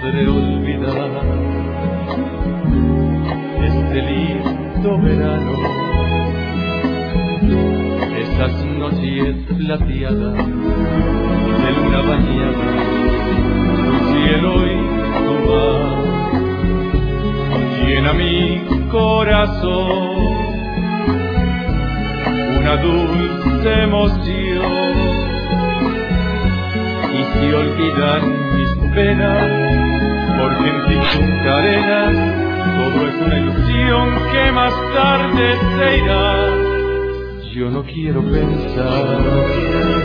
podré olvidar este lindo verano, esas noches plateadas de luna bañada, tu cielo y tu mar. Llena mi corazón una dulce emoción, y si olvidan mis penas, porque en ti son cadenas, todo es una ilusión que más tarde se irá. Yo no quiero pensar